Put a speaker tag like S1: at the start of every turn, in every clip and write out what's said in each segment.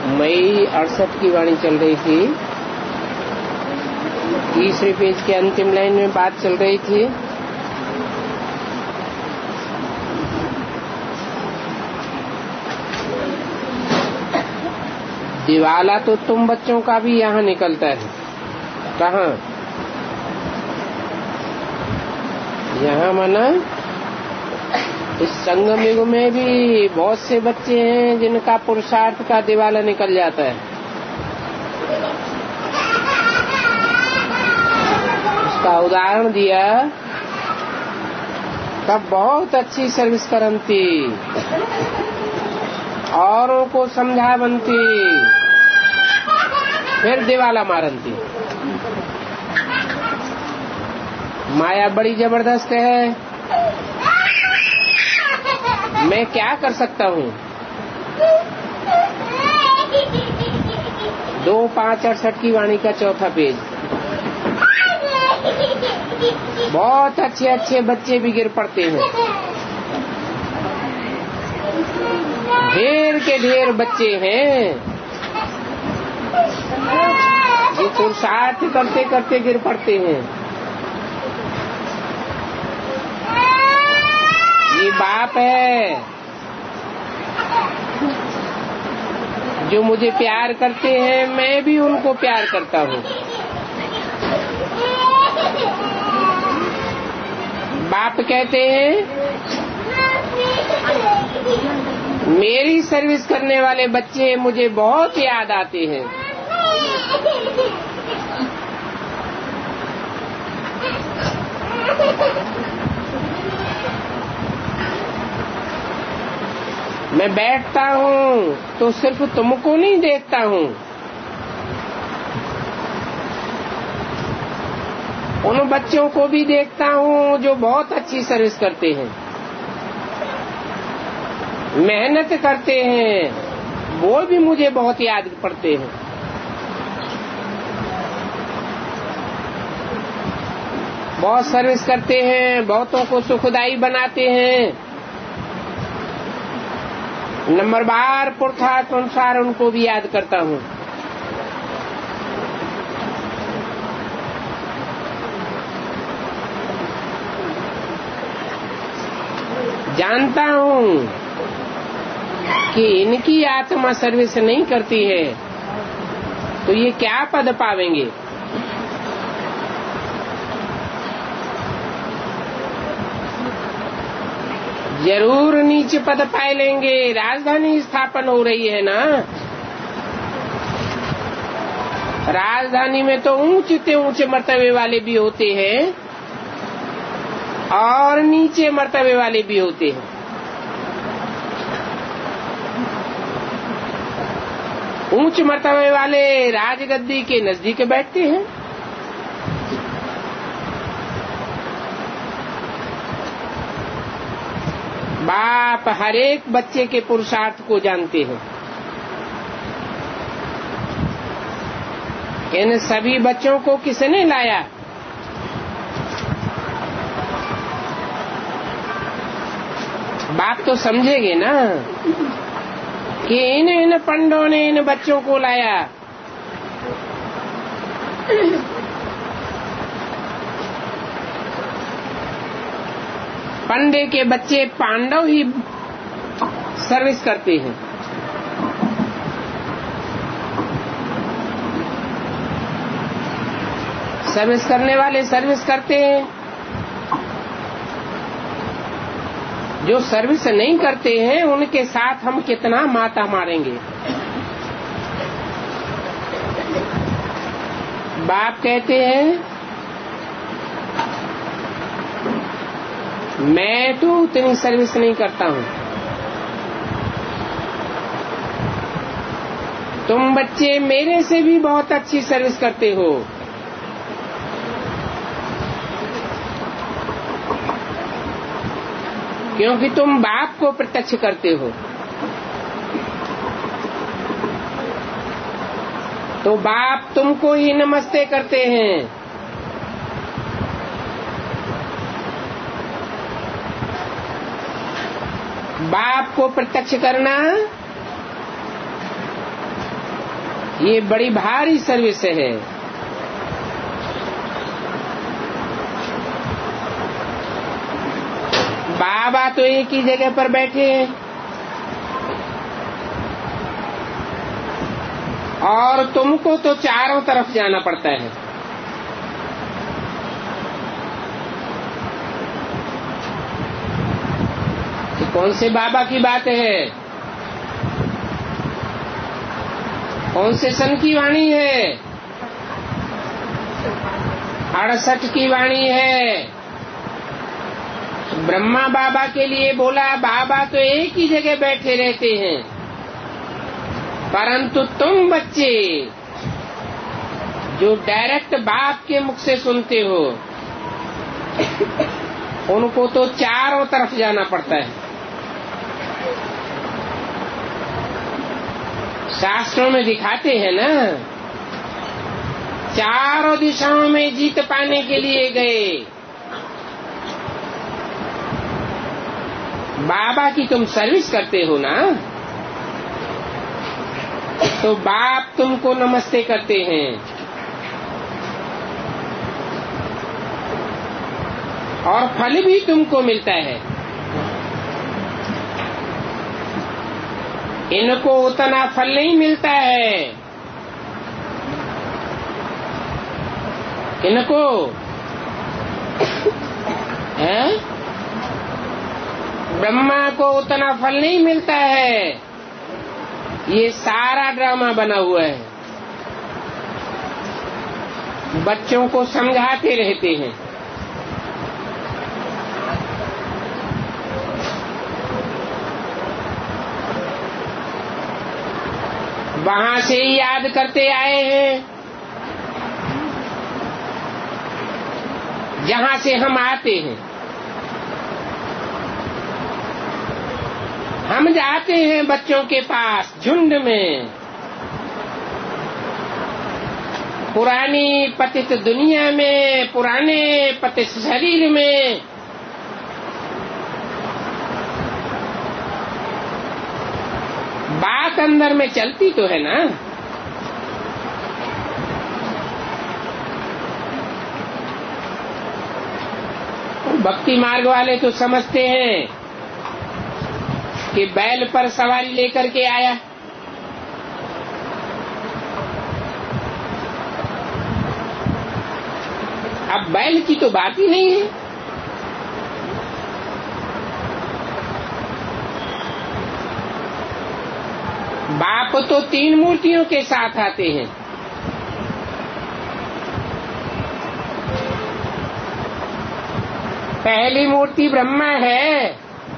S1: मई 68 की वाणी चल रही थी। तीसरे पेज के अंतिम लाइन में बात चल रही थी। दिवाला तो तुम बच्चों का भी यहाँ निकलता है। कहाँ? यहाँ माना इस संगम युग में भी बहुत से बच्चे हैं जिनका पुरुषार्थ का दिवाला निकल जाता है। उसका उदाहरण दिया, तब बहुत अच्छी सर्विस करती, औरों को समझा बनती, फिर दिवाला मारती। माया बड़ी जबरदस्त है। मैं क्या कर सकता हूँ? 2/5/68 की वाणी का चौथा पेज। बहुत अच्छे अच्छे बच्चे भी गिर पड़ते हैं। ढेर के ढेर बच्चे हैं जो पुरुषार्थ करते करते गिर पड़ते हैं। ये बाप है जो मुझे प्यार करते हैं, मैं भी उनको प्यार करता हूँ। बाप कहते हैं मेरी सर्विस करने वाले बच्चे मुझे बहुत याद आते हैं। मैं बैठता हूँ तो सिर्फ तुमको नहीं देखता हूँ, उन बच्चों को भी देखता हूँ जो बहुत अच्छी सर्विस करते हैं, मेहनत करते हैं, वो भी मुझे बहुत याद पड़ते हैं। बहुत सर्विस करते हैं, बहुतों को सुखदायी बनाते हैं। नंबर बार पुरुषार्थ अनुसार उनको भी याद करता हूँ। जानता हूँ कि इनकी आत्मा सर्विस नहीं करती है तो ये क्या पद पावेंगे। जरूर नीचे पद पाए लेंगे। राजधानी स्थापन हो रही है ना। राजधानी में तो ऊंचे ऊंचे मर्तबे वाले भी होते हैं और नीचे मर्तबे वाले भी होते हैं। ऊंच मर्तबे वाले राजगद्दी के नजदीक बैठते हैं, बाप हर एक बच्चे के पुरुषार्थ को जानते हैं। इन सभी बच्चों को किसने लाया? बाप तो समझेंगे ना कि इन पंडों ने इन बच्चों को लाया। पंडे के बच्चे पांडव ही सर्विस करते हैं। सर्विस करने वाले सर्विस करते हैं, जो सर्विस नहीं करते हैं उनके साथ हम कितना माता मारेंगे। बाप कहते हैं मैं तो उतनी सर्विस नहीं करता हूँ, तुम बच्चे मेरे से भी बहुत अच्छी सर्विस करते हो। क्योंकि तुम बाप को प्रत्यक्ष करते हो, तो बाप तुमको ही नमस्ते करते हैं। बाप को प्रत्यक्ष करना ये बड़ी भारी सर्विस है। बाबा तो एक ही जगह पर बैठे हैं और तुमको तो चारों तरफ जाना पड़ता है। ये कौन से बाबा की बात है? कौन से सन की वाणी है? 68 की वाणी है। ब्रह्मा बाबा के लिए बोला, बाबा तो एक ही जगह बैठे रहते हैं, परंतु तुम बच्चे जो डायरेक्ट बाप के मुख से सुनते हो, उनको तो चारों तरफ जाना पड़ता है। शास्त्रों में दिखाते हैं ना, चारों दिशाओं में जीत पाने के लिए गए। बाबा की तुम सर्विस करते हो ना, तो बाप तुमको नमस्ते करते हैं और फल भी तुमको मिलता है। इनको उतना फल नहीं मिलता है। इनको ब्रह्मा को उतना फल नहीं मिलता है। ये सारा ड्रामा बना हुआ है। बच्चों को समझाते रहते हैं। वहां से ही याद करते आए हैं जहां से हम आते हैं। हम जाते हैं बच्चों के पास झुंड में, पुरानी पतित दुनिया में, पुराने पतित शरीर में। बात अंदर में चलती तो है ना। भक्ति मार्ग वाले तो समझते हैं कि बैल पर सवारी लेकर के आया। अब बैल की तो बात ही नहीं है। बाप तो 3 मूर्तियों के साथ आते हैं। पहली मूर्ति ब्रह्मा है,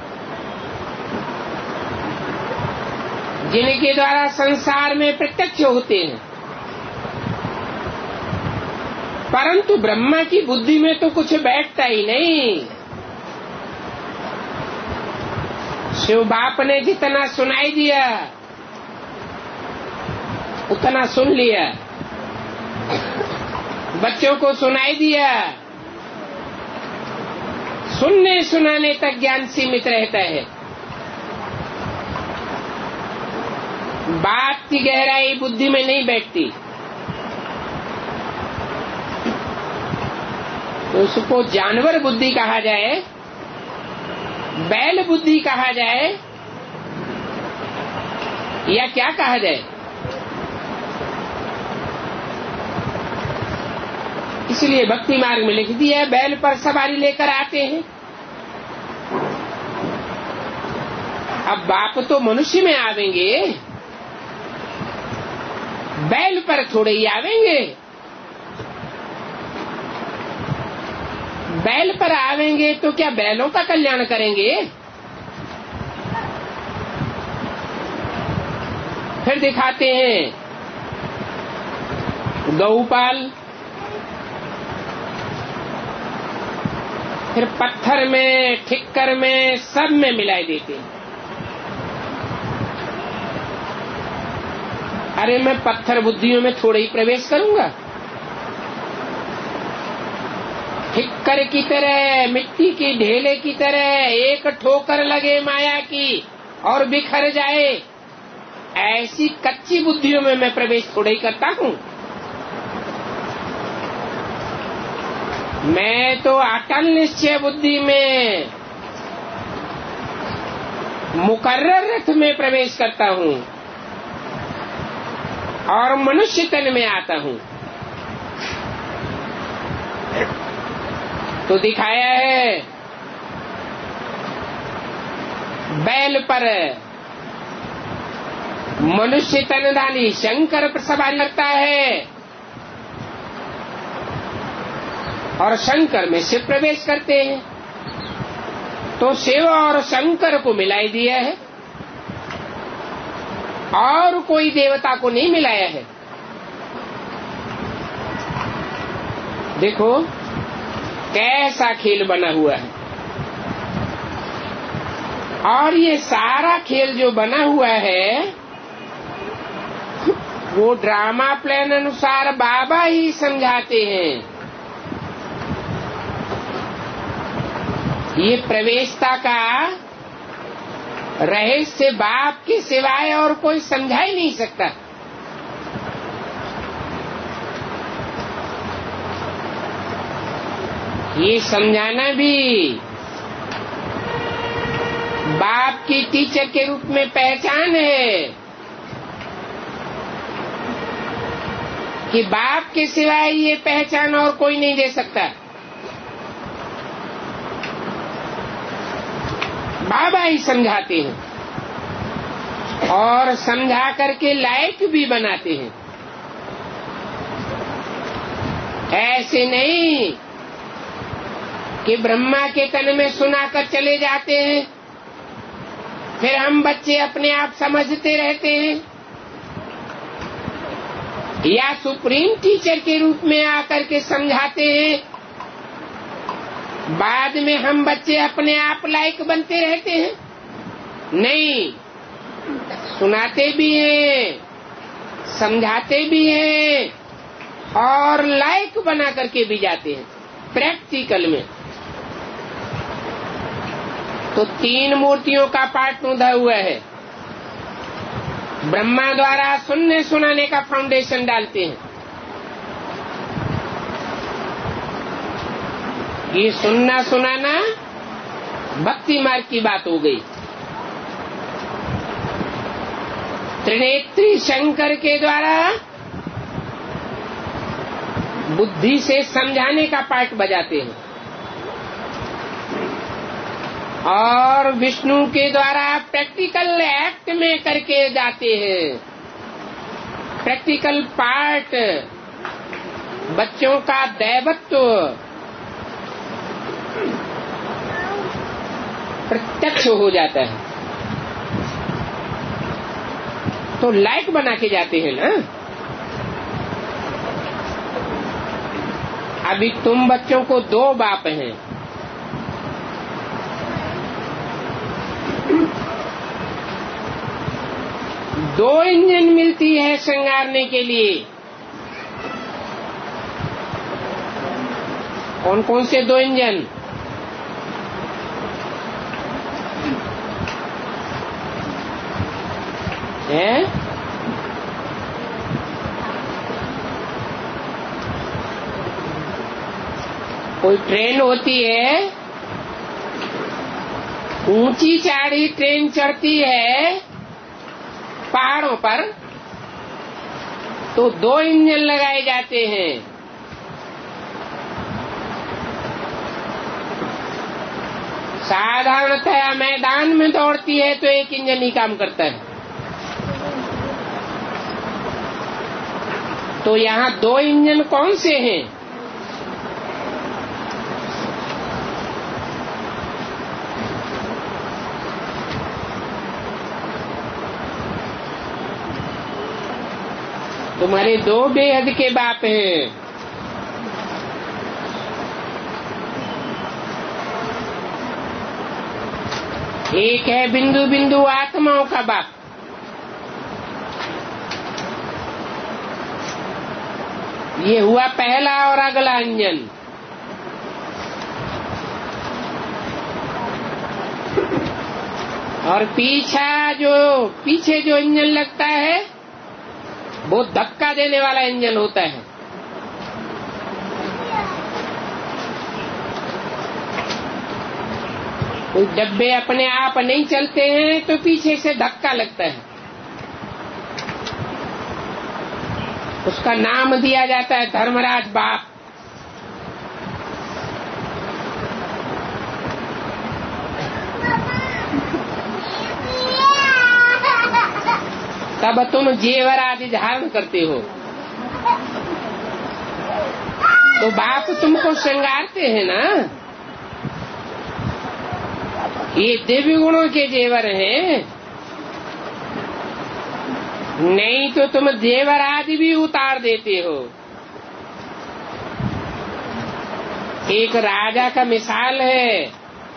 S1: जिनके द्वारा संसार में प्रत्यक्ष होते हैं, परंतु ब्रह्मा की बुद्धि में तो कुछ बैठता ही नहीं। शिव बाप ने जितना सुनाई दिया उतना सुन लिया, बच्चों को सुनाई दिया। सुनने सुनाने तक ज्ञान सीमित रहता है। बात की गहराई बुद्धि में नहीं बैठती, तो उसको जानवर बुद्धि कहा जाए, बैल बुद्धि कहा जाए, या क्या कहा जाए। इसलिए भक्ति मार्ग में लिख दिया, बैल पर सवारी लेकर आते हैं। अब बाप तो मनुष्य में आवेंगे, बैल पर थोड़े ही आवेंगे। बैल पर आवेंगे तो क्या बैलों का कल्याण करेंगे? फिर दिखाते हैं गौपाल, फिर पत्थर में, ठिक्कर में, सब में मिलाई देते हैं। अरे मैं पत्थर बुद्धियों में थोड़े ही प्रवेश करूंगा। ठिक्कर की तरह, मिट्टी की ढेले की तरह एक ठोकर लगे माया की और बिखर जाए, ऐसी कच्ची बुद्धियों में मैं प्रवेश थोड़ा ही करता हूं। मैं तो अटल निश्चय बुद्धि में मुकर्रर रथ में प्रवेश करता हूं और मनुष्य तन में आता हूं। तो दिखाया है बैल पर मनुष्य तनधारी शंकर पर सवारी करता है और शंकर में शिव प्रवेश करते हैं। तो शिव और शंकर को मिलाई दिया है और कोई देवता को नहीं मिलाया है। देखो कैसा खेल बना हुआ है। और ये सारा खेल जो बना हुआ है वो ड्रामा प्लान अनुसार बाबा ही समझाते हैं। ये प्रवेशता का रहस्य बाप के सिवाय और कोई समझा ही नहीं सकता। ये समझाना भी बाप की टीचर के रूप में पहचान है कि बाप के सिवाय ये पहचान और कोई नहीं दे सकता। बाबा ही समझाते हैं और समझा करके लायक भी बनाते हैं। ऐसे नहीं कि ब्रह्मा के तन में सुनाकर चले जाते हैं, फिर हम बच्चे अपने आप समझते रहते हैं, या सुप्रीम टीचर के रूप में आकर के समझाते हैं, बाद में हम बच्चे अपने आप लायक बनते रहते हैं। नहीं, सुनाते भी हैं, समझाते भी हैं और लायक बना करके भी जाते हैं प्रैक्टिकल में। तो 3 मूर्तियों का पाठ नोधा हुआ है। ब्रह्मा द्वारा सुनने सुनाने का फाउंडेशन डालते हैं। ये सुनना सुनाना भक्ति मार्ग की बात हो गई। त्रिनेत्री शंकर के द्वारा बुद्धि से समझाने का पाठ बजाते हैं और विष्णु के द्वारा प्रैक्टिकल एक्ट में करके जाते हैं। प्रैक्टिकल पार्ट बच्चों का दैवत्व प्रत्यक्ष हो जाता है। तो लायक बना के जाते हैं ना। अभी तुम बच्चों को 2 बाप हैं। दो इंजन मिलती है श्रृंगारने के लिए। कौन कौन से 2 इंजन? है कोई ट्रेन होती है, ऊंची चढ़ी ट्रेन चढ़ती है पहाड़ों पर, तो 2 इंजन लगाए जाते हैं। साधारणतः मैदान में दौड़ती है तो 1 इंजन ही काम करता है। तो यहाँ 2 इंजन कौन से हैं? तुम्हारे 2 बेहद के बाप हैं। एक है बिंदु बिंदु आत्माओं का बाप, ये हुआ पहला और अगला इंजन। और पीछे जो इंजन लगता है वो धक्का देने वाला इंजन होता है। तो डब्बे अपने आप नहीं चलते हैं तो पीछे से धक्का लगता है, उसका नाम दिया जाता है धर्मराज बाप। तब तुम जेवर आदि धारण करते हो तो बाप तुमको श्रृंगारते हैं ना। ये दिव्य गुणों के जेवर हैं, नहीं तो तुम जेवर आदि भी उतार देते हो। एक राजा का मिसाल है,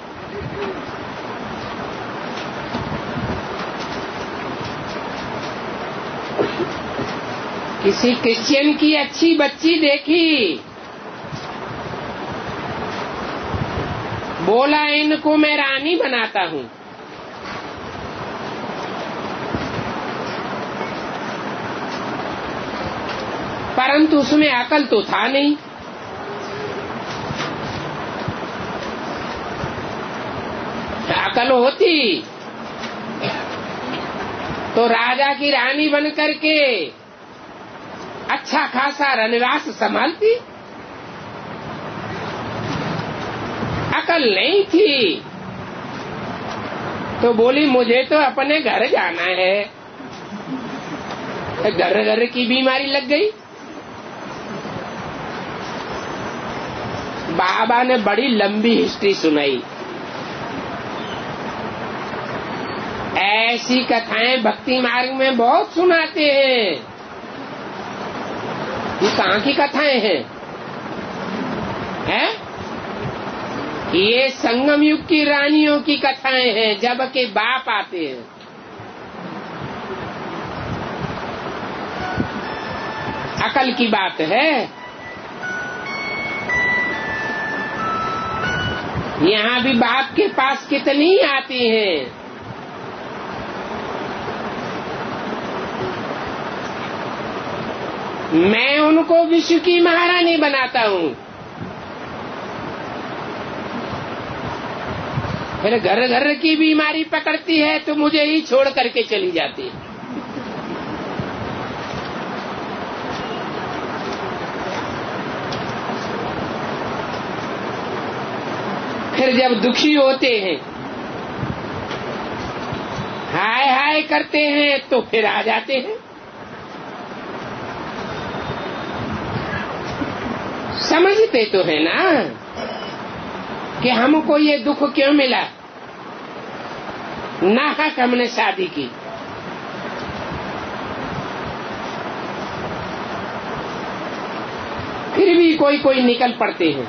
S1: किसी क्रिश्चियन की अच्छी बच्ची देखी, बोला इनको मैं रानी बनाता हूँ। परंतु उसमें अकल तो था नहीं। अकल होती तो राजा की रानी बन करके अच्छा खासा रनवास संभालती। अकल नहीं थी तो बोली मुझे तो अपने घर जाना है। घर की बीमारी लग गई। बाबा ने बड़ी लंबी हिस्ट्री सुनाई। ऐसी कथाएं भक्ति मार्ग में बहुत सुनाते हैं। ये कहाँ की कथाएं हैं? ये संगम युग की रानियों की कथाएं हैं, जब के बाप आते हैं। अकल की बात है। यहाँ भी बाप के पास कितनी आती हैं। मैं उनको विश्व की महारानी बनाता हूँ, फिर घर की बीमारी पकड़ती है तो मुझे ही छोड़ करके चली जाती है। फिर जब दुखी होते हैं, हाय हाय करते हैं तो फिर आ जाते हैं। समझते तो है ना कि हमको ये दुख क्यों मिला। नाहक हमने शादी की, फिर भी कोई निकल पड़ते हैं।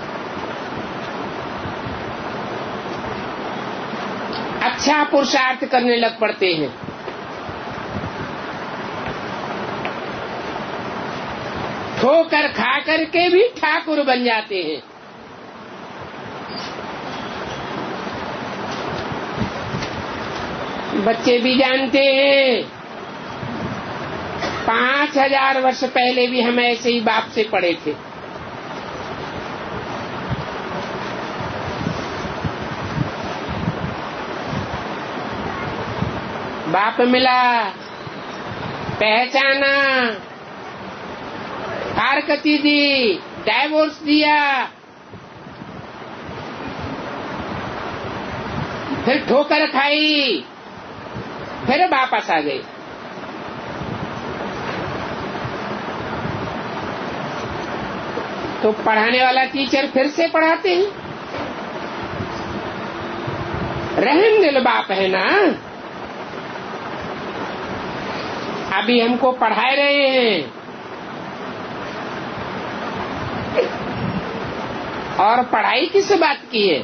S1: अच्छा पुरुषार्थ करने लग पड़ते हैं। ठोकर खा करके भी ठाकुर बन जाते हैं। बच्चे भी जानते हैं, 5000 वर्ष पहले भी हम ऐसे ही बाप से पढ़े थे। बाप मिला, पहचाना, हरकती दी, डाइवोर्स दिया, फिर ठोकर खाई, फिर वापस आ गए। तो पढ़ाने वाला टीचर फिर से पढ़ाते हैं। रहम दिल बाप है ना, अभी हमको पढ़ा रहे हैं। और पढ़ाई किस बात की है?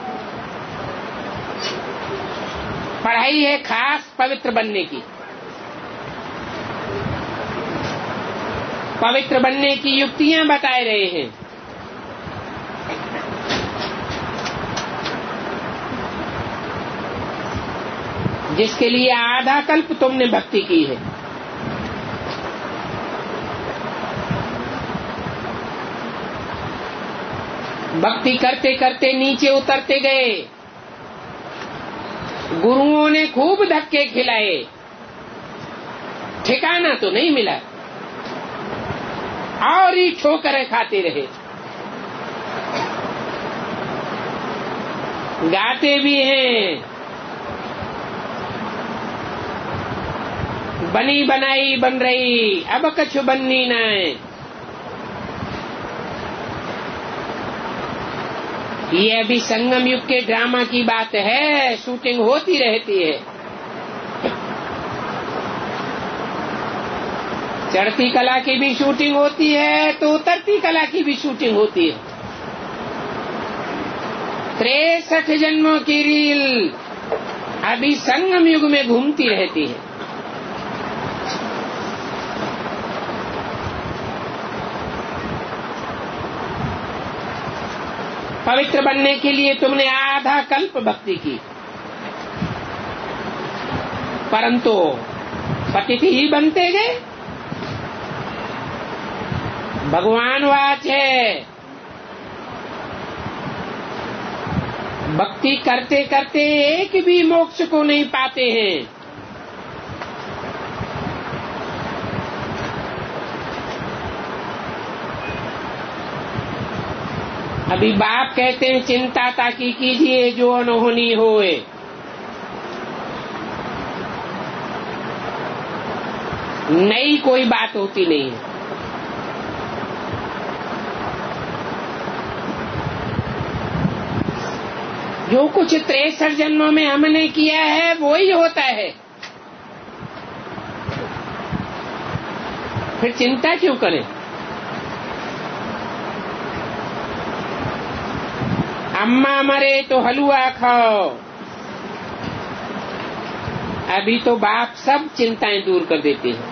S1: पढ़ाई है खास पवित्र बनने की। पवित्र बनने की युक्तियां बताए रहे हैं। जिसके लिए आधा कल्प तुमने भक्ति की है। भक्ति करते करते नीचे उतरते गए, गुरुओं ने खूब धक्के खिलाए, ठिकाना तो नहीं मिला, और ही ठोकरें खाते रहे। गाते भी हैं, बनी बनाई बन रही, अब कछु बननी न है। ये अभी संगम युग के ड्रामा की बात है, शूटिंग होती रहती है। चढ़ती कला की भी शूटिंग होती है तो उतरती कला की भी शूटिंग होती है। 63 जन्मों की रील अभी संगम युग में घूमती रहती है। पवित्र बनने के लिए तुमने आधा कल्प भक्ति की, परंतु पतित ही बनते गए। भगवान वाच है, भक्ति करते करते एक भी मोक्ष को नहीं पाते हैं। अभी बाप कहते हैं चिंता ताकि कीजिए जो अनहोनी होए। नई कोई बात होती नहीं है। जो कुछ 63 जन्मों में हमने किया है वो ही होता है, फिर चिंता क्यों करें। अम्मा मरे तो हलवा खाओ, अभी तो बाप सब चिंताएं दूर कर देते हैं।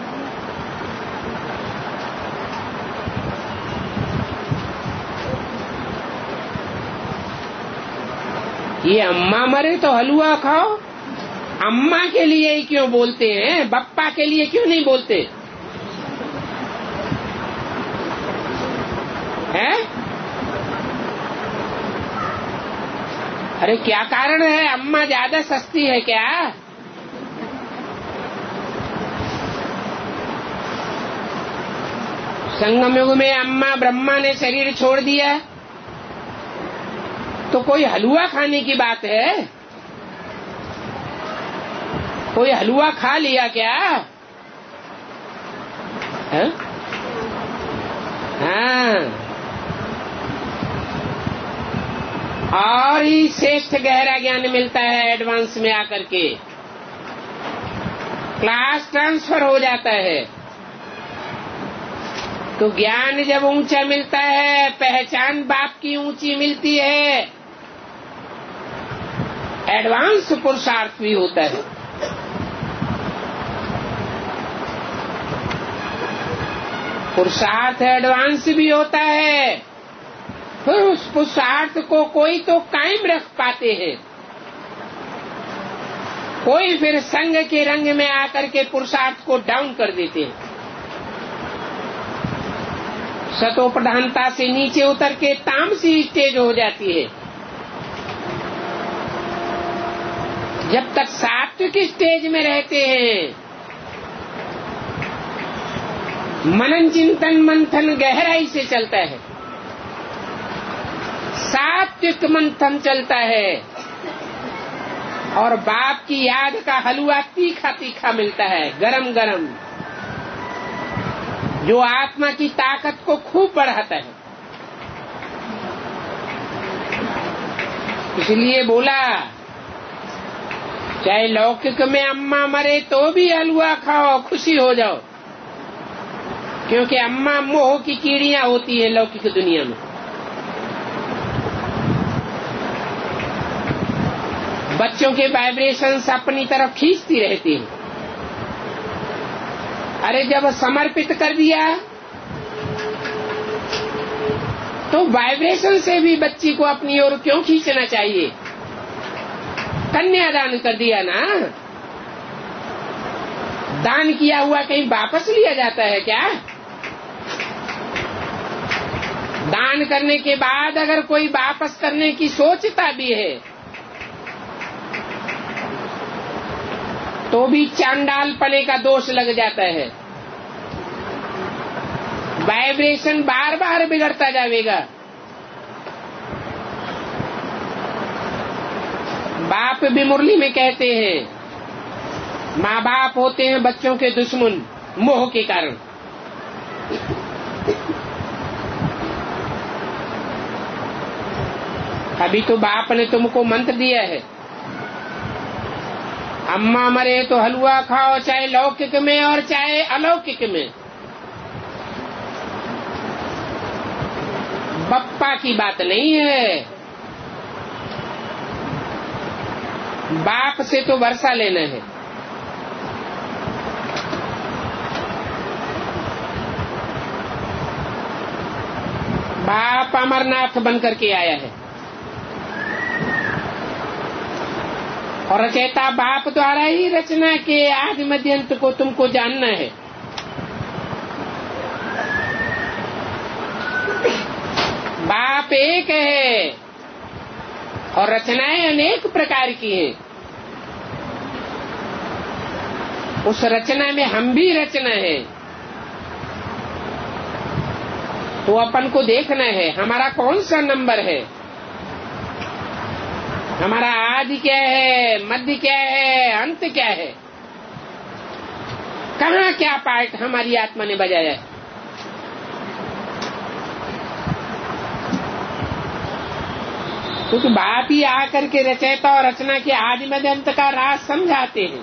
S1: ये अम्मा मरे तो हलवा खाओ, अम्मा के लिए ही क्यों बोलते हैं, बप्पा के लिए क्यों नहीं बोलते हैं? अरे क्या कारण है, अम्मा ज्यादा सस्ती है क्या? संगम युग में अम्मा ब्रह्मा ने शरीर छोड़ दिया तो कोई हलवा खाने की बात है? कोई हलवा खा लिया क्या? है? हाँ, और ही श्रेष्ठ गहरा ज्ञान मिलता है एडवांस में आकर के, क्लास ट्रांसफर हो जाता है। तो ज्ञान जब ऊंचा मिलता है, पहचान बाप की ऊंची मिलती है, एडवांस पुरुषार्थ भी होता है। पुरुषार्थ एडवांस भी होता है, फिर उस पुरुषार्थ को कोई तो कायम रख पाते हैं, कोई फिर संग के रंग में आकर के पुरुषार्थ को डाउन कर देते हैं। सतो प्रधानता से नीचे उतर के तामसी स्टेज हो जाती है। जब तक सात्विक स्टेज में रहते हैं, मनन चिंतन मंथन गहराई से चलता है, सात्विक मंथन चलता है, और बाप की याद का हलवा तीखा तीखा मिलता है, गरम गरम, जो आत्मा की ताकत को खूब बढ़ाता है। इसलिए बोला, चाहे लौकिक में अम्मा मरे तो भी हलवा खाओ, खुशी हो जाओ, क्योंकि अम्मा मोह की कीड़ियां होती है लौकिक दुनिया में। बच्चों के वाइब्रेशंस अपनी तरफ खींचती रहती हैं। अरे जब समर्पित कर दिया तो वाइब्रेशन से भी बच्ची को अपनी ओर क्यों खींचना चाहिए? कन्यादान कर दिया ना, दान किया हुआ कहीं वापस लिया जाता है क्या? दान करने के बाद अगर कोई वापस करने की सोचता भी है तो भी चांडालपने का दोष लग जाता है। वाइब्रेशन बार बार बिगड़ता जाएगा। बाप भी मुरली में कहते हैं, माँ बाप होते हैं बच्चों के दुश्मन मोह के कारण। अभी तो बाप ने तुमको मंत्र दिया है, अम्मा मरे तो हलवा खाओ, चाहे लौकिक में और चाहे अलौकिक में। बप्पा की बात नहीं है। बाप से तो वर्षा लेना है। बाप अमरनाथ बन करके आया है और रचयिता बाप द्वारा ही रचना के आदि मध्य अंत को तुमको जानना है। बाप एक है और रचनाएं अनेक प्रकार की हैं। उस रचना में हम भी रचना है, तो अपन को देखना है हमारा कौन सा नंबर है, हमारा आदि क्या है, मध्य क्या है, अंत क्या है, कहाँ क्या पार्ट हमारी आत्मा ने बजाया है। क्योंकि बाप ही आकर के रचयिता और रचना के आदि मध्य अंत का राज समझाते हैं।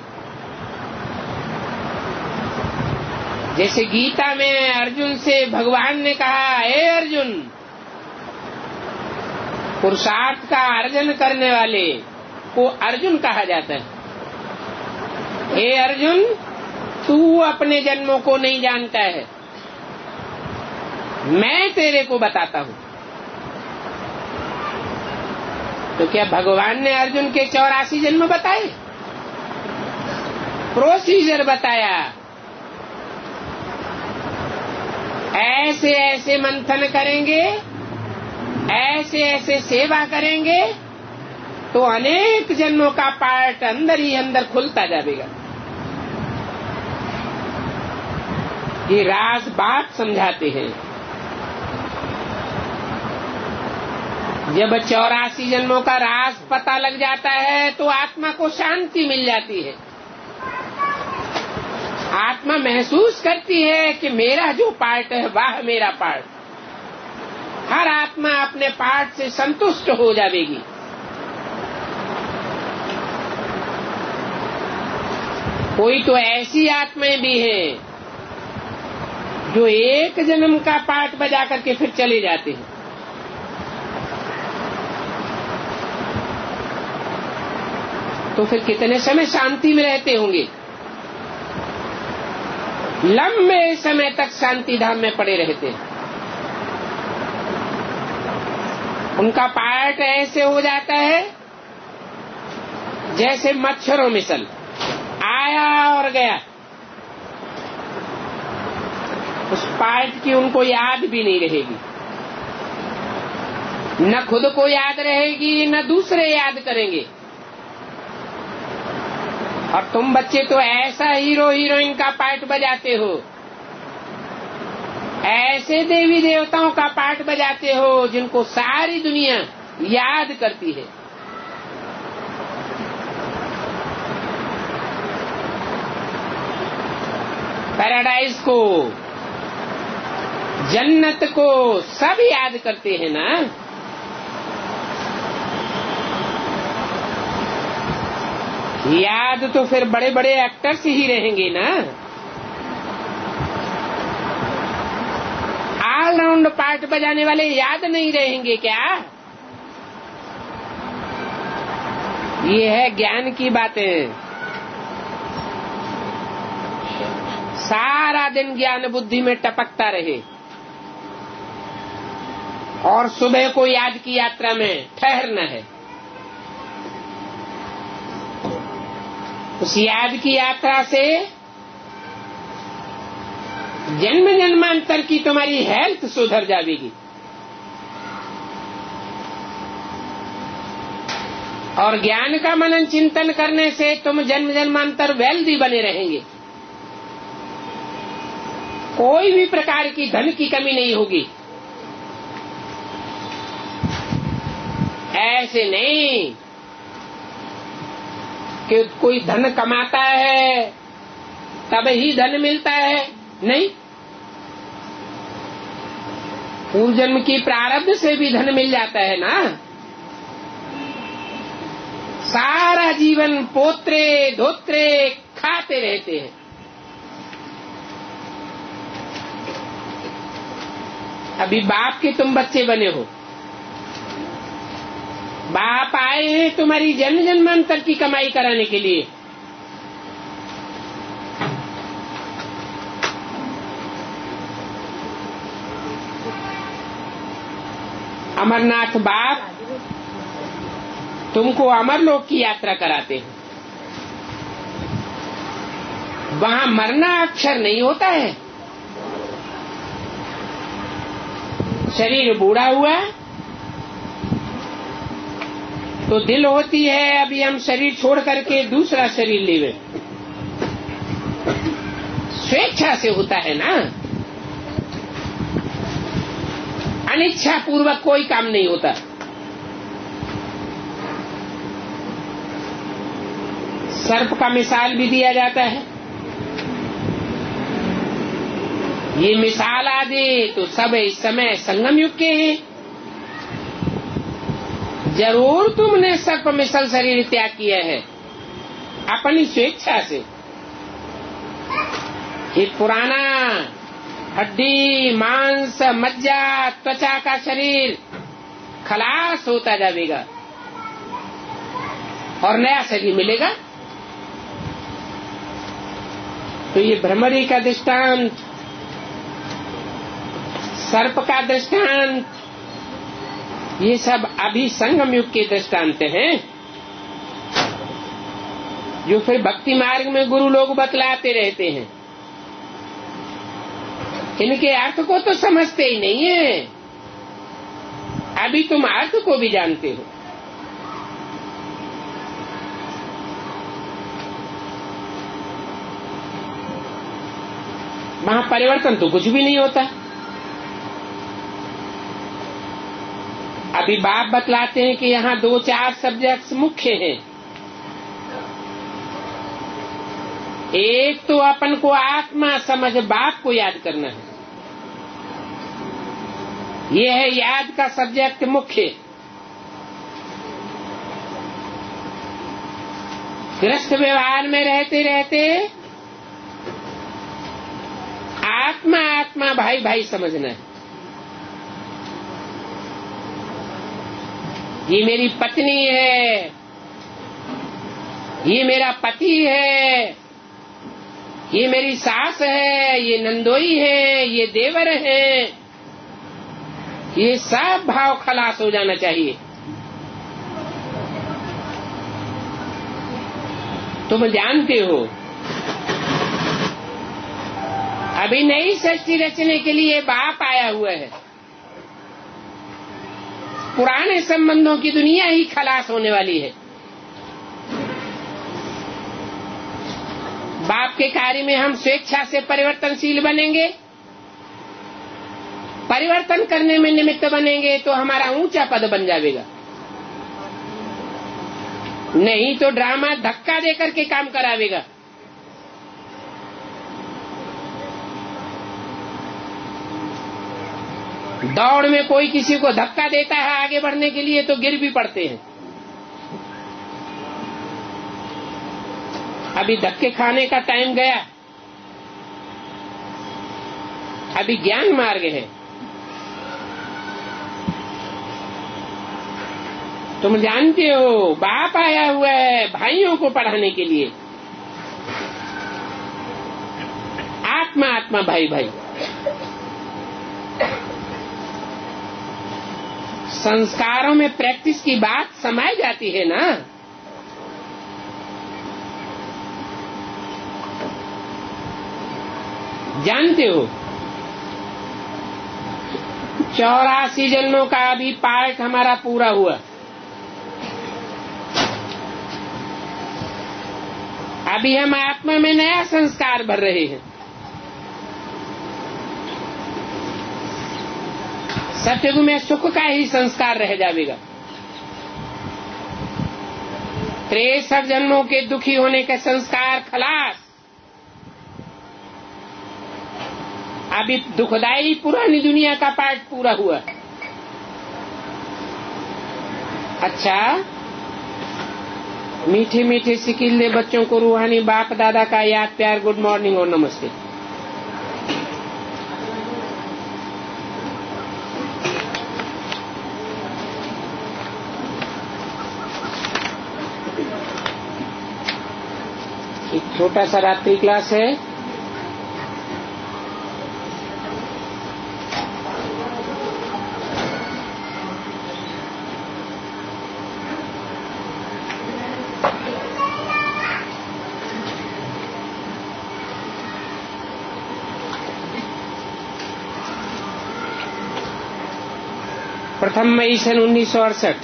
S1: जैसे गीता में अर्जुन से भगवान ने कहा, हे अर्जुन, पुरुषार्थ का अर्जन करने वाले को अर्जुन कहा जाता है। हे अर्जुन, तू अपने जन्मों को नहीं जानता है, मैं तेरे को बताता हूं। तो क्या भगवान ने अर्जुन के 84 जन्म बताए? प्रोसीजर बताया, ऐसे ऐसे मंथन करेंगे, ऐसे ऐसे सेवा करेंगे तो अनेक जन्मों का पार्ट अंदर ही अंदर खुलता जाएगा। ये राज बात समझाते हैं। जब 84 जन्मों का राज पता लग जाता है तो आत्मा को शांति मिल जाती है। आत्मा महसूस करती है कि मेरा जो पार्ट है वह मेरा पार्ट। हर आत्मा अपने पार्ट से संतुष्ट हो जाएगी। कोई तो ऐसी आत्माएं भी हैं जो एक जन्म का पार्ट बजा करके फिर चले जाते हैं। तो फिर कितने समय शांति में रहते होंगे? लंबे समय तक शांति धाम में पड़े रहते हैं। उनका पार्ट ऐसे हो जाता है जैसे मच्छरों मिसल, आया और गया। उस पार्ट की उनको याद भी नहीं रहेगी, न खुद को याद रहेगी न दूसरे याद करेंगे। और तुम बच्चे तो ऐसा हीरो हीरोइन का पार्ट बजाते हो, ऐसे देवी देवताओं का पार्ट बजाते हो जिनको सारी दुनिया याद करती है। पैराडाइज को, जन्नत को सब याद करते हैं ना। याद तो फिर बड़े बड़े एक्टर्स ही रहेंगे ना। ऑलराउंड पार्ट बजाने वाले याद नहीं रहेंगे क्या? ये है ज्ञान की बातें। सारा दिन ज्ञान बुद्धि में टपकता रहे और सुबह को याद की यात्रा में ठहरना है। उस याद की यात्रा से जन्म जन्मांतर की तुम्हारी हेल्थ सुधर जाएगी और ज्ञान का मनन चिंतन करने से तुम जन्म जन्मांतर वेल्दी बने रहेंगे। कोई भी प्रकार की धन की कमी नहीं होगी। ऐसे नहीं कि कोई धन कमाता है तब ही धन मिलता है, नहीं। पूर्व जन्म की प्रारब्ध से भी धन मिल जाता है ना। सारा जीवन पोत्रे धोत्रे खाते रहते हैं। अभी बाप के तुम बच्चे बने हो, बाप आए हैं तुम्हारी जन्म जन्मांतर की कमाई कराने के लिए। अमरनाथ बाप तुमको अमरलोक की यात्रा कराते हैं। वहां मरना अक्षर नहीं होता है। शरीर बूढ़ा हुआ तो दिल होती है अभी हम शरीर छोड़ करके दूसरा शरीर लेवे। स्वेच्छा से होता है ना, अनिच्छा पूर्वक कोई काम नहीं होता। सर्प का मिसाल भी दिया जाता है। ये मिसाल आदि तो सब इस समय संगम युग के हैं। जरूर तुमने सर्प मिसल शरीर त्याग किया है अपनी स्वेच्छा से। ये पुराना हड्डी मांस मज्जा त्वचा का शरीर खलास होता जाएगा और नया शरीर मिलेगा। तो ये भ्रमरी का दृष्टांत, सर्प का दृष्टांत, ये सब अभी संगम युग के दृष्टांत हैं जो फिर भक्ति मार्ग में गुरु लोग बतलाते रहते हैं। इनके अर्थ को तो समझते ही नहीं है। अभी तुम अर्थ को भी जानते हो। वहां परिवर्तन तो कुछ भी नहीं होता। अभी बाप बतलाते हैं कि यहाँ 2-4 सब्जेक्ट्स मुख्य हैं। एक तो अपन को आत्मा समझ बाप को याद करना है, ये है याद का सब्जेक्ट मुख्य। गृहस्थ व्यवहार में रहते रहते आत्मा आत्मा भाई भाई समझना है। ये मेरी पत्नी है, ये मेरा पति है, ये मेरी सास है, ये नंदोई है, ये देवर है। ये सब भाव खलास हो जाना चाहिए। तुम जानते हो अभी नई सृष्टि रचने के लिए बाप आया हुआ है। पुराने संबंधों की दुनिया ही खलास होने वाली है। बाप के कार्य में हम स्वेच्छा से परिवर्तनशील बनेंगे, परिवर्तन करने में निमित्त बनेंगे तो हमारा ऊंचा पद बन जाएगा। नहीं तो ड्रामा धक्का देकर के काम करावेगा। दौड़ में कोई किसी को धक्का देता है आगे बढ़ने के लिए तो गिर भी पड़ते हैं। अभी धक्के खाने का टाइम गया। अभी ज्ञान मार्ग है। तुम जानते हो बाप आया हुआ है भाइयों को पढ़ाने के लिए। आत्मा आत्मा भाई भाई। संस्कारों में प्रैक्टिस की बात समाई जाती है ना। जानते हो 84 जन्मों का अभी पार्ट हमारा पूरा हुआ। अभी हम आत्मा में नया संस्कार भर रहे हैं। सतयुग में सुख का ही संस्कार रह जाएगा। 63 जन्मों के दुखी होने का संस्कार खलास। अभी दुखदाई पुरानी दुनिया का पार्ट पूरा हुआ। अच्छा, मीठे मीठे सिकीले बच्चों को रूहानी बाप दादा का याद प्यार, गुड मॉर्निंग और नमस्ते। एक छोटा सा रात्रि क्लास है। प्रथम मई सन 1968।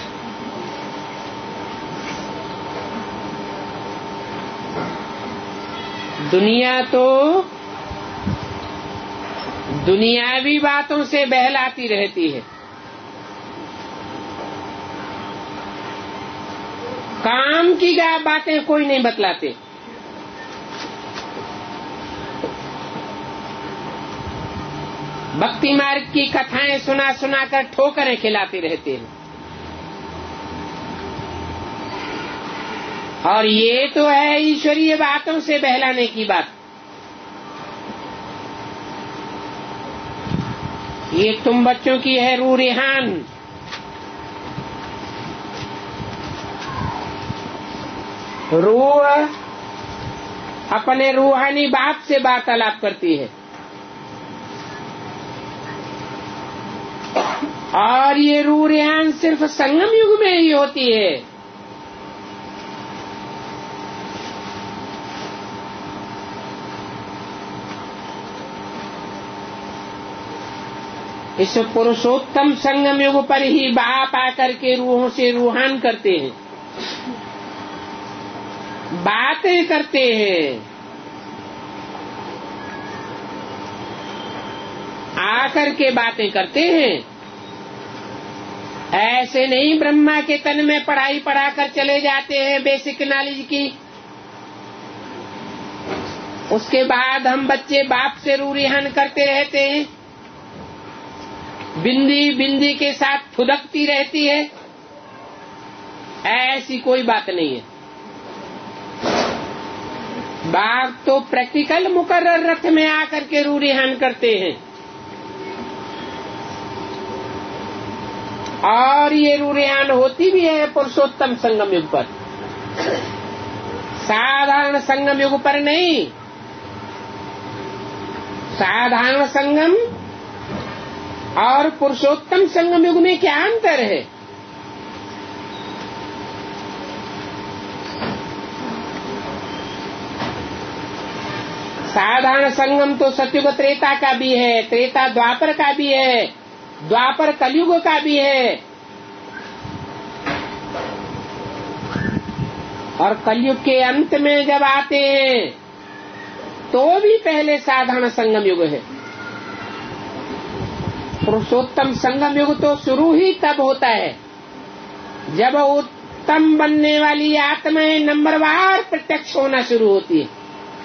S1: दुनिया तो दुनियावी बातों से बहलाती रहती है। काम की बातें कोई नहीं बतलाते। भक्ति मार्ग की कथाएं सुना सुना कर ठोकरें खिलाते रहते हैं। और ये तो है ईश्वरीय बातों से बहलाने की बात। ये तुम बच्चों की है रूह रेहान। रूह अपने रूहानी बाप से वार्तालाप करती है। और ये रूह रेहान सिर्फ संगम युग में ही होती है। इस पुरुषोत्तम संगम युग पर ही बाप आकर के रूहों से रूहान करते हैं, बातें करते हैं। आकर के बातें करते हैं। ऐसे नहीं ब्रह्मा के तन में पढ़ाई पढ़ा कर चले जाते हैं बेसिक नॉलेज की। उसके बाद हम बच्चे बाप से रूह रेहान करते रहते हैं। बिंदी बिंदी के साथ फुदकती रहती है। ऐसी कोई बात नहीं है। बाप तो प्रैक्टिकल मुकर्रर रथ में आकर के रूह रेहान करते हैं। और ये रूह रेहान होती भी है पुरुषोत्तम संगम युग पर, साधारण संगम युग पर नहीं। साधारण संगम और पुरुषोत्तम संगम युग में क्या अंतर है? साधारण संगम तो सतयुग त्रेता का भी है, त्रेता द्वापर का भी है, द्वापर कलयुग का भी है। और कलयुग के अंत में जब आते हैं तो भी पहले साधारण संगम युग है। पुरुषोत्तम संगम युग तो शुरू ही तब होता है जब उत्तम बनने वाली आत्माएं नंबरवार प्रत्यक्ष होना शुरू होती है।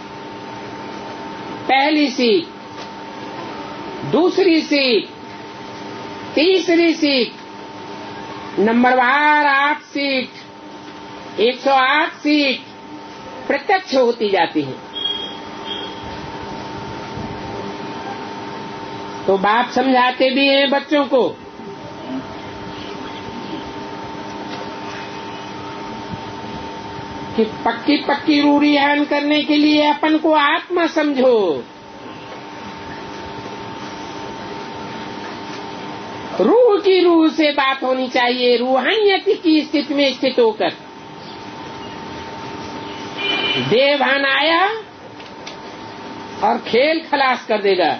S1: पहली सीख, दूसरी सीख, तीसरी सीख, नंबरवार 8 सीट, 108 सीट प्रत्यक्ष होती जाती है। तो बाप समझाते भी हैं बच्चों को कि पक्की पक्की रूह रेहान करने के लिए अपन को आत्मा समझो। रूह की रूह से बात होनी चाहिए, रूहानियत की स्थिति में स्थित होकर। देह भान आया और खेल खलास कर देगा।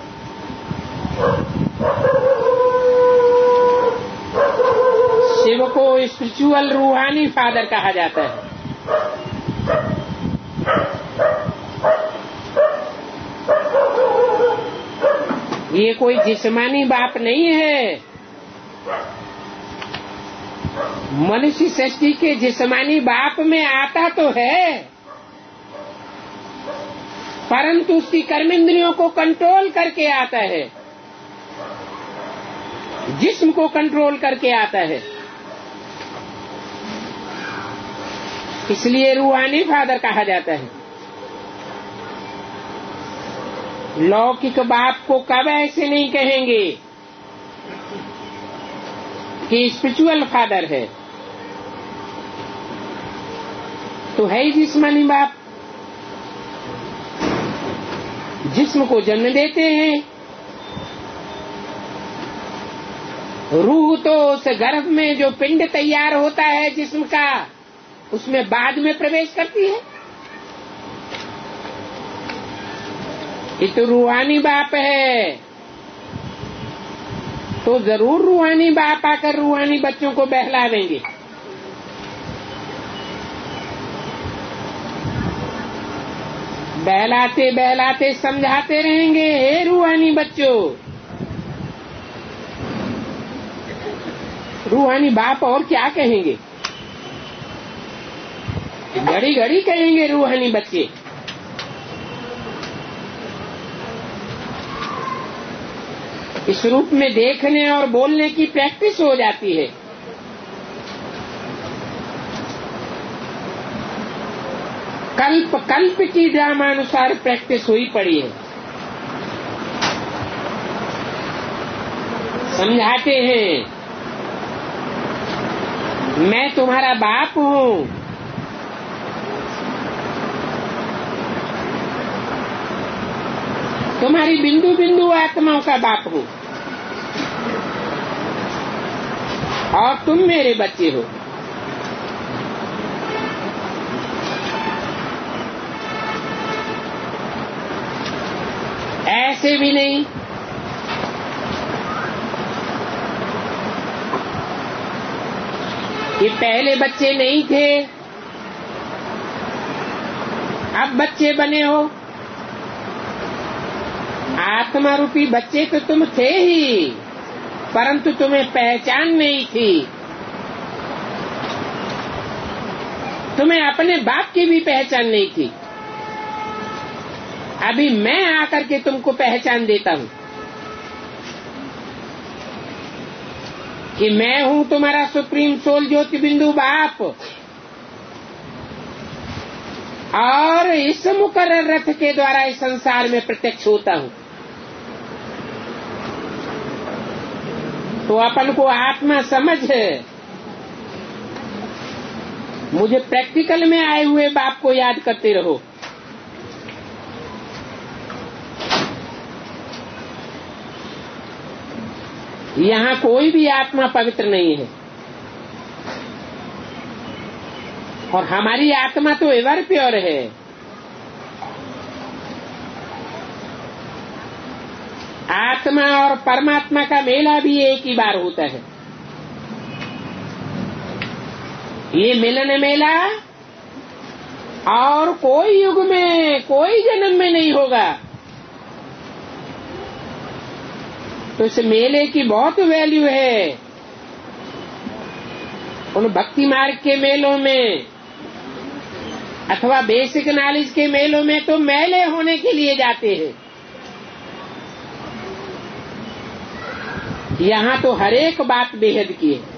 S1: शिव को स्पिरिचुअल रूहानी फादर कहा जाता है। ये कोई जिस्मानी बाप नहीं है। मनुष्य सृष्टि के जिस्मानी बाप में आता तो है, परंतु उसकी कर्मेंद्रियों को कंट्रोल करके आता है, जिस्म को कंट्रोल करके आता है। इसलिए रूहानी फादर कहा जाता है। लौकिक बाप को कब ऐसे नहीं कहेंगे कि स्पिरिचुअल फादर है, तो है ही जिस्मानी बाप। जिस्म को जन्म देते हैं, रूह तो उस गर्भ में जो पिंड तैयार होता है जिस्म का, उसमें बाद में प्रवेश करती है। ये तो रूहानी बाप है, तो जरूर रूहानी बाप आकर रूहानी बच्चों को बहला देंगे। बहलाते बहलाते समझाते रहेंगे, हे रूहानी बच्चों। रूहानी बाप और क्या कहेंगे, घड़ी घड़ी कहेंगे रूहानी बच्चे। इस रूप में देखने और बोलने की प्रैक्टिस हो जाती है। कल्प कल्प की ड्रामानुसार प्रैक्टिस हुई पड़ी है। समझाते हैं, मैं तुम्हारा बाप हूं, तुम्हारी बिंदु बिंदु आत्माओं का बाप हूं, और तुम मेरे बच्चे हो। ऐसे भी नहीं कि पहले बच्चे नहीं थे, अब बच्चे बने हो। आत्मा रूपी बच्चे तो तुम थे ही, परंतु तुम्हें पहचान नहीं थी। तुम्हें अपने बाप की भी पहचान नहीं थी। अभी मैं आकर के तुमको पहचान देता हूं कि मैं हूं तुम्हारा सुप्रीम सोल ज्योति बिंदु बाप, और इस मुकर्रर रथ के द्वारा इस संसार में प्रत्यक्ष होता हूं। तो अपन को आत्मा समझ है, मुझे प्रैक्टिकल में आए हुए बाप को याद करते रहो। यहाँ कोई भी आत्मा पवित्र नहीं है, और हमारी आत्मा तो एवर प्योर है। आत्मा और परमात्मा का मेला भी एक ही बार होता है। ये मिलन मेला और कोई युग में, कोई जन्म में नहीं होगा। तो इस मेले की बहुत वैल्यू है। उन भक्ति मार्ग के मेलों में अथवा बेसिक नॉलेज के मेलों में तो मेले होने के लिए जाते हैं। यहाँ तो हर एक बात बेहद की है।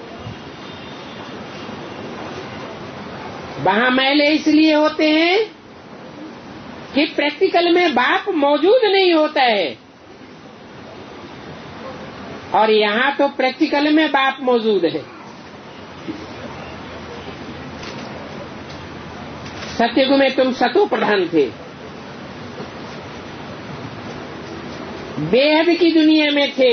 S1: वहाँ मेले इसलिए होते हैं कि प्रैक्टिकल में बाप मौजूद नहीं होता है, और यहाँ तो प्रैक्टिकल में बाप मौजूद है। सत्युग में तुम सतो प्रधान थे, बेहद की दुनिया में थे।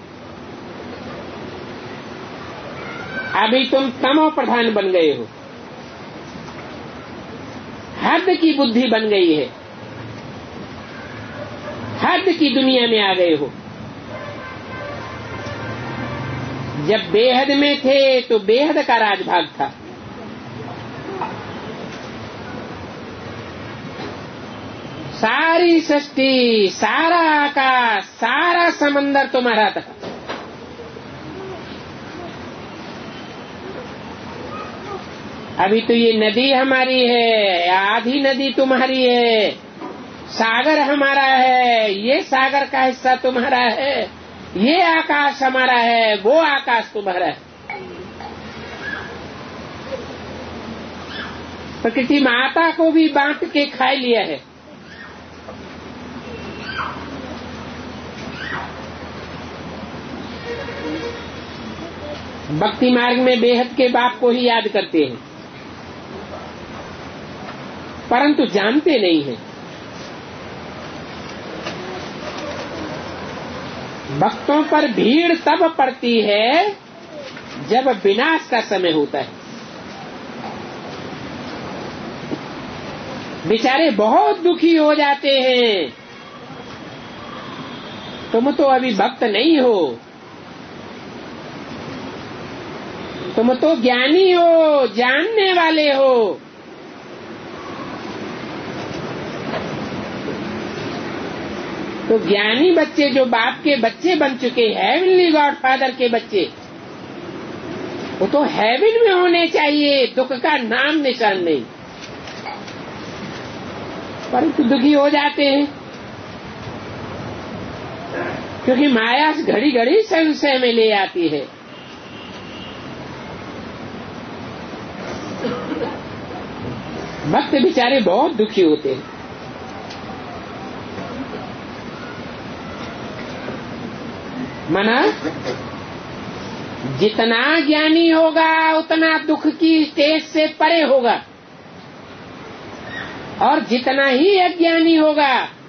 S1: अभी तुम तमो प्रधान बन गए हो, हद की बुद्धि बन गई है। याद की दुनिया में आ गए हो। जब बेहद में थे तो बेहद का राजभाग था। सारी सृष्टि, सारा आकाश, सारा समंदर तुम्हारा था। अभी तो ये नदी हमारी है, आधी नदी तुम्हारी है, सागर हमारा है, ये सागर का हिस्सा तुम्हारा है, ये आकाश हमारा है, वो आकाश तुम्हारा है। प्रकृति माता को भी बांट के खा लिया है। भक्ति मार्ग में बेहद के बाप को ही याद करते हैं, परंतु जानते नहीं हैं। भक्तों पर भीड़ तब पड़ती है जब विनाश का समय होता है। बेचारे बहुत दुखी हो जाते हैं। तुम तो अभी भक्त नहीं हो, तुम तो ज्ञानी हो, जानने वाले हो। तो ज्ञानी बच्चे जो बाप के बच्चे बन चुके हैं, हेवनली गॉड फादर के बच्चे, वो तो हेवन में होने चाहिए, दुख का नाम निशान नहीं। परंतु दुखी हो जाते हैं क्योंकि माया घड़ी घड़ी संशय में ले आती है। भक्त बेचारे बहुत दुखी होते हैं। मना जितना ज्ञानी होगा उतना दुख की स्टेज से परे होगा, और जितना ही अज्ञानी होगा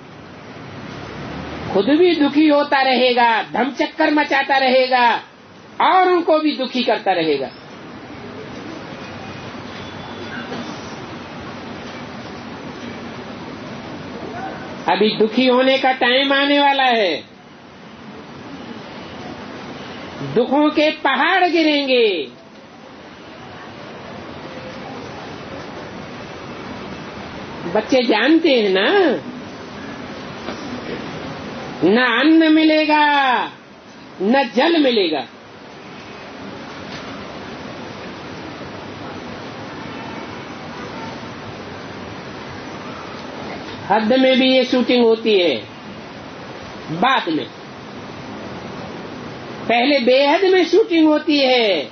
S1: खुद भी दुखी होता रहेगा, धमचक्कर मचाता रहेगा और उनको भी दुखी करता रहेगा। अभी दुखी होने का टाइम आने वाला है। दुखों के पहाड़ गिरेंगे। बच्चे जानते हैं ना, न अन्न मिलेगा न जल मिलेगा। हद में भी ये शूटिंग होती है, बाद में। पहले बेहद में शूटिंग होती है।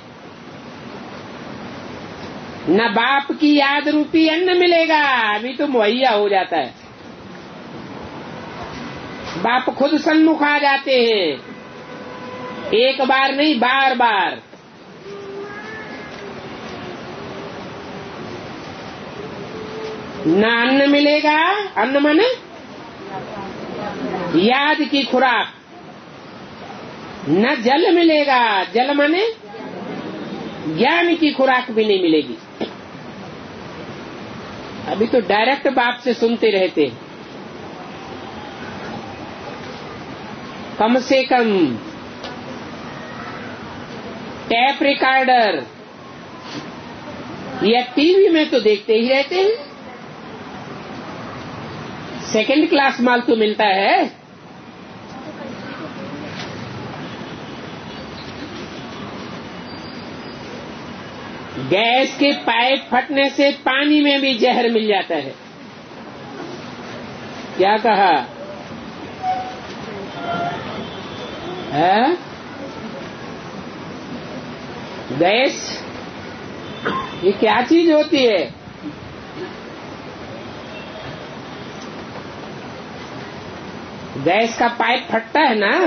S1: न बाप की याद रूपी अन्न मिलेगा, अभी तो मुहैया हो जाता है। बाप खुद सन्मुख आ जाते हैं, एक बार नहीं बार बार। न अन्न मिलेगा, अन्न माने याद की खुराक। न जल मिलेगा, जल माने ज्ञान की खुराक भी नहीं मिलेगी। अभी तो डायरेक्ट बाप से सुनते रहते हैं। कम से कम टैप रिकॉर्डर या टीवी में तो देखते ही रहते हैं। सेकंड क्लास माल तो मिलता है। गैस के पाइप फटने से पानी में भी जहर मिल जाता है। क्या कहा है? गैस ये क्या चीज होती है? गैस का पाइप फटता है ना,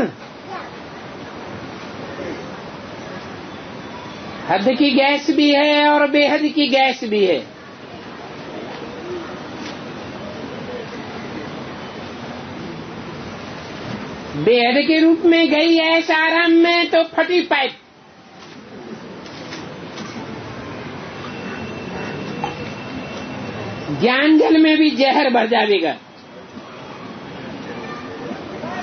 S1: हद की गैस भी है और बेहद की गैस भी है। बेहद के रूप में गई ऐसा आराम में तो फटी पाइप। ज्ञान जल में भी जहर भर जाएगा।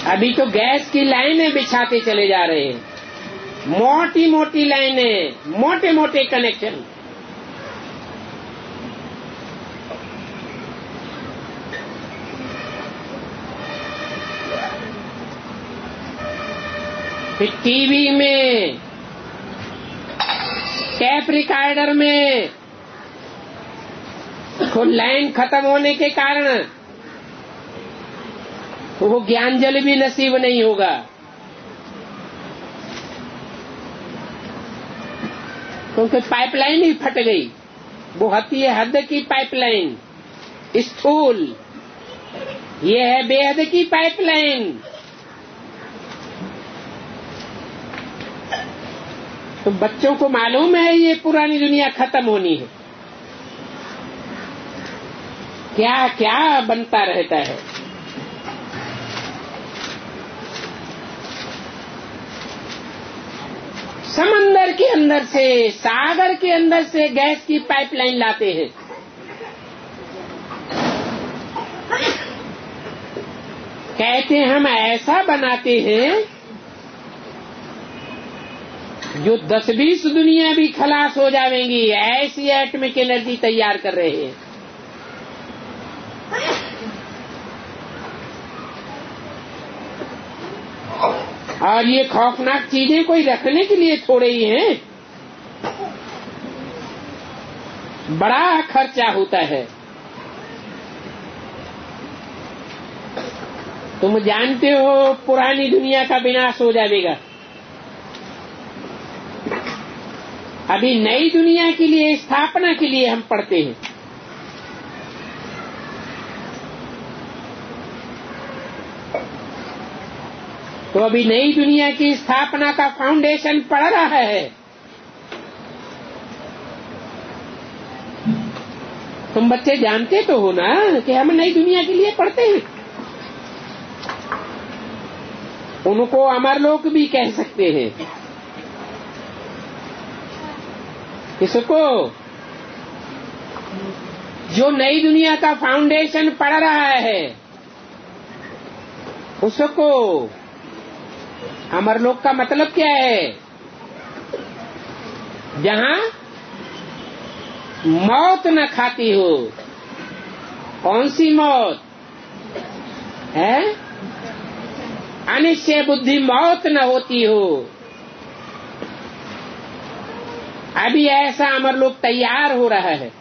S1: अभी तो गैस की लाइनें बिछाते चले जा रहे हैं, मोटी मोटी लाइनें, मोटे मोटे कनेक्शन। फिर टीवी में, टेप रिकॉर्डर में तो लाइन खत्म होने के कारण तो वो ज्ञान जल भी नसीब नहीं होगा। क्योंकि पाइपलाइन ही फट गई। वो होती है हद की पाइपलाइन, स्थूल, ये है बेहद की पाइपलाइन। तो बच्चों को मालूम है ये पुरानी दुनिया खत्म होनी है, क्या क्या बनता रहता है। समंदर के अंदर से, सागर के अंदर से गैस की पाइपलाइन लाते हैं। कहते हैं हम ऐसा बनाते हैं जो 10-20 दुनिया भी खलास हो जाएंगी, ऐसी एटॉमिक एनर्जी तैयार कर रहे हैं। और ये खौफनाक चीजें कोई रखने के लिए थोड़े ही हैं, बड़ा खर्चा होता है। तुम जानते हो पुरानी दुनिया का विनाश हो जाएगा। अभी नई दुनिया के लिए, स्थापना के लिए हम पढ़ते हैं। तो अभी नई दुनिया की स्थापना का फाउंडेशन पड़ रहा है। तुम बच्चे जानते तो हो ना कि हम नई दुनिया के लिए पढ़ते हैं। उनको अमरलोक भी कह सकते हैं। किसको? जो नई दुनिया का फाउंडेशन पड़ रहा है उसको अमरलोक का मतलब क्या है? जहां मौत न खाती हो। कौन सी मौत है? अनिश्चय बुद्धि मौत न होती हो। अभी ऐसा अमरलोक तैयार हो रहा है।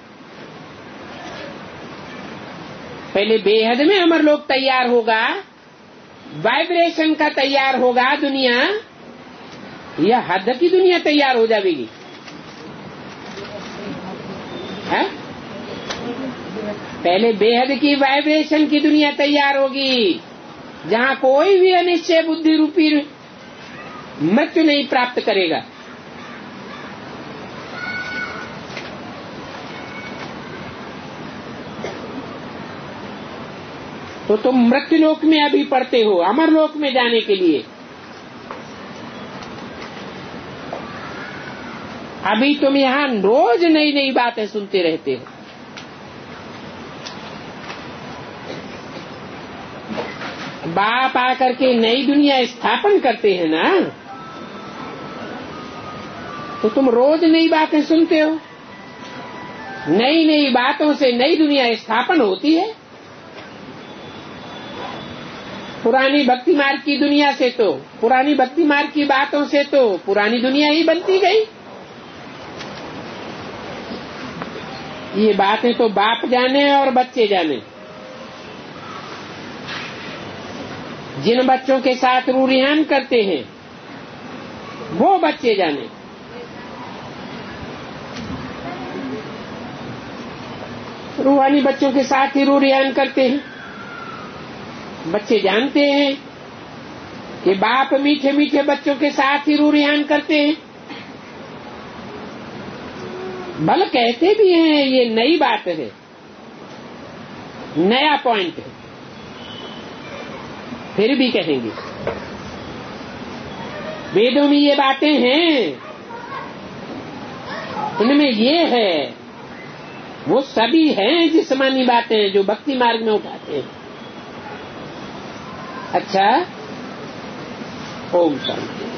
S1: पहले बेहद में अमरलोक तैयार होगा, वाइब्रेशन का तैयार होगा दुनिया, या हद की दुनिया तैयार हो जाएगी। है? पहले बेहद की वाइब्रेशन की दुनिया तैयार होगी, जहां कोई भी अनिश्चय बुद्धि रूपी मृत्यु नहीं प्राप्त करेगा। तो तुम मृत्युलोक में अभी पढ़ते हो, अमरलोक में जाने के लिए। अभी तुम यहाँ रोज नई नई बातें सुनते रहते हो। बाप आकर के नई दुनिया स्थापन करते हैं ना, तो तुम रोज नई बातें सुनते हो। नई नई बातों से नई दुनिया स्थापन होती है। पुरानी भक्ति मार्ग की दुनिया से तो, पुरानी भक्ति मार्ग की बातों से तो पुरानी दुनिया ही बनती गई। ये बातें तो बाप जाने और बच्चे जाने। जिन बच्चों के साथ रूढ़ियान करते हैं वो बच्चे जाने। रूहानी बच्चों के साथ ही रूढ़ियान करते हैं। बच्चे जानते हैं कि बाप मीठे मीठे बच्चों के साथ ही रूढ़ियान करते हैं। भले कहते भी हैं ये नई बात है, नया पॉइंट है, फिर भी कहेंगे। वेदों में ये बातें हैं, उनमें ये है, वो सभी हैं जिस्मानी बातें जो भक्ति मार्ग में उठाते हैं। अच्छा, ओम शांति।